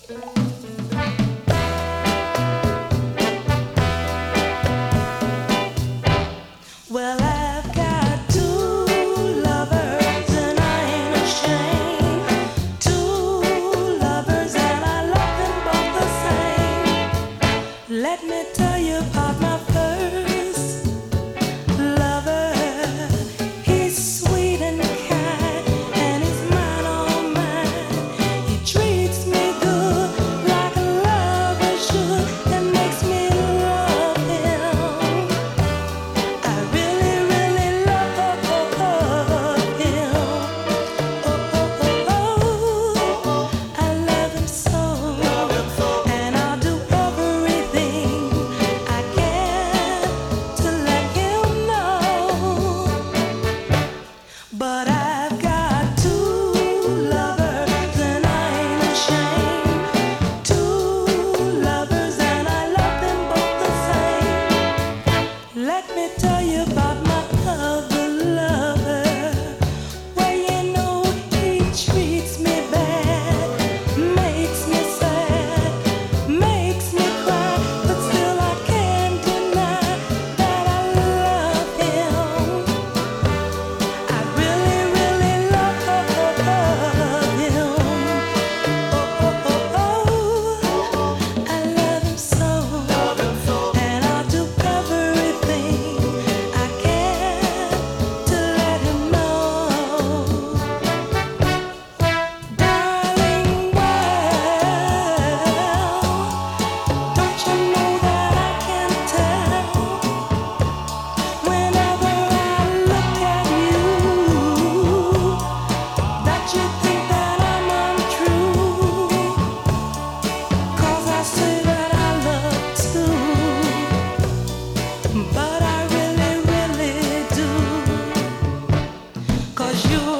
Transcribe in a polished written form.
Well, I've got two lovers and I ain't ashamed. Two lovers and I love them both the same. Let me tell you about my first lover. He's sweet and kind and he's mine, all mine. He treats me good like a lover should. That makes me love him. I really, really love him. Oh, I love him so, and I'll do everything I can to let him know. But I've got two lovers and I ain't ashamed. Two lovers and I love them both the same. Let me tell you about my other lover. Well, you know he treats me bad, makes me sad, makes me cry, but still I can't deny that I love him. I really, really love him. I love him so, and I'll do everything I can to let him know. Darling, well, don't you know that I can tell whenever I look at you that you think that I'm untrue? 'Cause I say that I love too, but I really, really do. 'Cause you